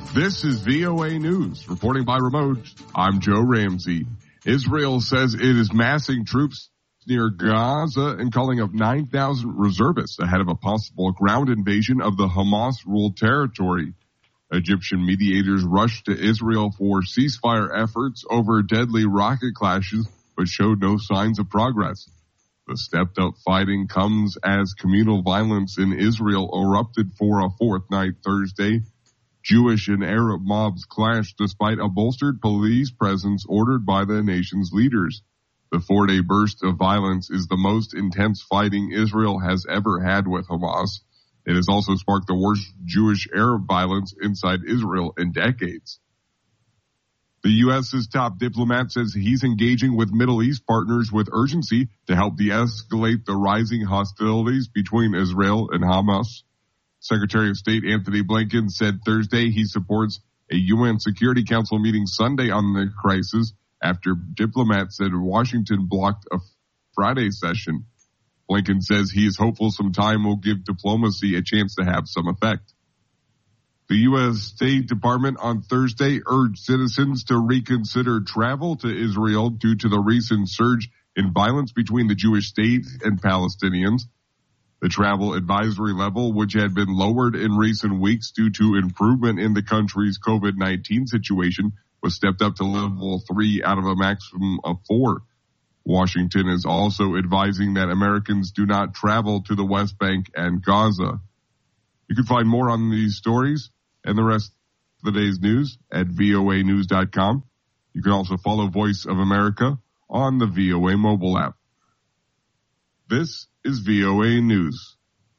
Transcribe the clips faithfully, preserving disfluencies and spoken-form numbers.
This is V O A News. Reporting by remote, I'm Joe Ramsey. Israel says it is massing troops near Gaza and calling up nine thousand reservists ahead of a possible ground invasion of the Hamas-ruled territory. Egyptian mediators rushed to Israel for ceasefire efforts over deadly rocket clashes, but showed no signs of progress. The stepped-up fighting comes as communal violence in Israel erupted for a fourth night Thursday. Jewish and Arab mobs clashed despite a bolstered police presence ordered by the nation's leaders. The four-day burst of violence is the most intense fighting Israel has ever had with Hamas. It has also sparked the worst Jewish-Arab violence inside Israel in decades. The U S's top diplomat says he's engaging with Middle East partners with urgency to help de-escalate the rising hostilities between Israel and Hamas. Secretary of State Anthony Blinken said Thursday he supports a U N Security Council meeting Sunday on the crisis after diplomats said Washington blocked a Friday session. Blinken says he is hopeful some time will give diplomacy a chance to have some effect. The U S State Department on Thursday urged citizens to reconsider travel to Israel due to the recent surge in violence between the Jewish state and Palestinians. The travel advisory level, which had been lowered in recent weeks due to improvement in the country's COVID nineteen situation, was stepped up to level three out of a maximum of four. Washington is also advising that Americans do not travel to the West Bank and Gaza. You can find more on these stories and the rest of the day's news at V O A news dot com. You can also follow Voice of America on the V O A mobile app. This is V O A News.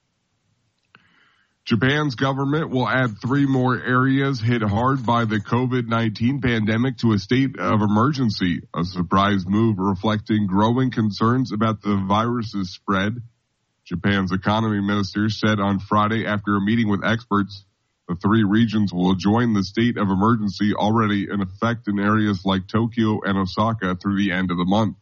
Japan's government will add three more areas hit hard by the COVID nineteen pandemic to a state of emergency, a surprise move reflecting growing concerns about the virus's spread. Japan's economy minister said on Friday after a meeting with experts, the three regions will join the state of emergency already in effect in areas like Tokyo and Osaka through the end of the month.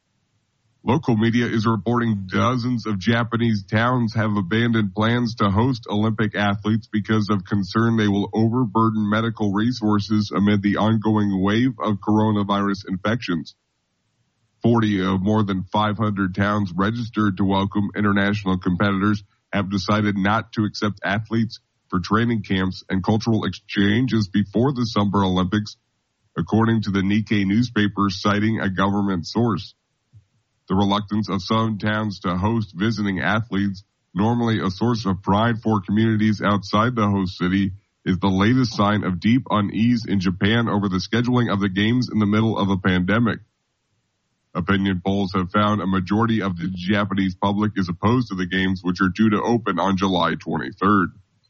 Local media is reporting dozens of Japanese towns have abandoned plans to host Olympic athletes because of concern they will overburden medical resources amid the ongoing wave of coronavirus infections. forty of more than five hundred towns registered to welcome international competitors have decided not to accept athletes for training camps and cultural exchanges before the Summer Olympics, according to the Nikkei newspaper citing a government source. The reluctance of some towns to host visiting athletes, normally a source of pride for communities outside the host city, is the latest sign of deep unease in Japan over the scheduling of the games in the middle of a pandemic. Opinion polls have found a majority of the Japanese public is opposed to the games, which are due to open on July twenty-third.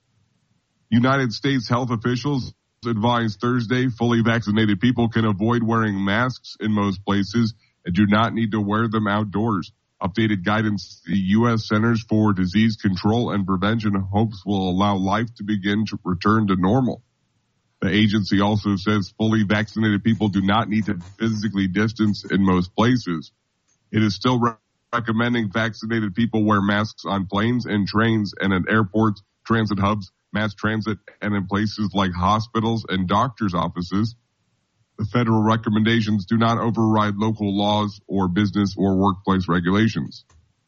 United States health officials advised Thursday fully vaccinated people can avoid wearing masks in most places and do not need to wear them outdoors. Updated guidance, the U S Centers for Disease Control and Prevention hopes will allow life to begin to return to normal. The agency also says fully vaccinated people do not need to physically distance in most places. It is still re- recommending vaccinated people wear masks on planes and trains and at airports, transit hubs, mass transit, and in places like hospitals and doctors' offices. The federal recommendations do not override local laws or business or workplace regulations.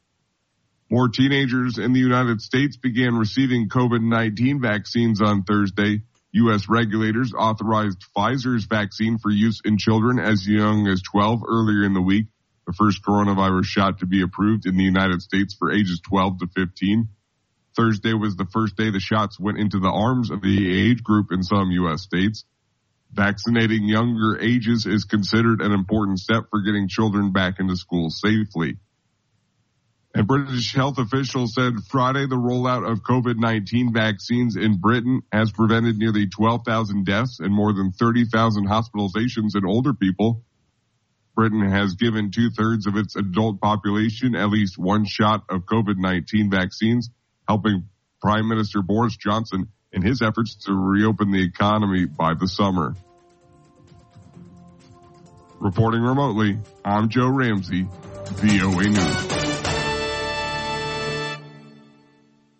More teenagers in the United States began receiving COVID nineteen vaccines on Thursday. U S regulators authorized Pfizer's vaccine for use in children as young as twelve earlier in the week, the first coronavirus shot to be approved in the United States for ages twelve to fifteen. Thursday was the first day the shots went into the arms of the age group in some U S states. Vaccinating younger ages is considered an important step for getting children back into school safely. And British health officials said Friday the rollout of COVID nineteen vaccines in Britain has prevented nearly twelve thousand deaths and more than thirty thousand hospitalizations in older people. Britain has given two-thirds of its adult population at least one shot of COVID nineteen vaccines, helping Prime Minister Boris Johnson in his efforts to reopen the economy by the summer. Reporting remotely, I'm Joe Ramsey, V O A News.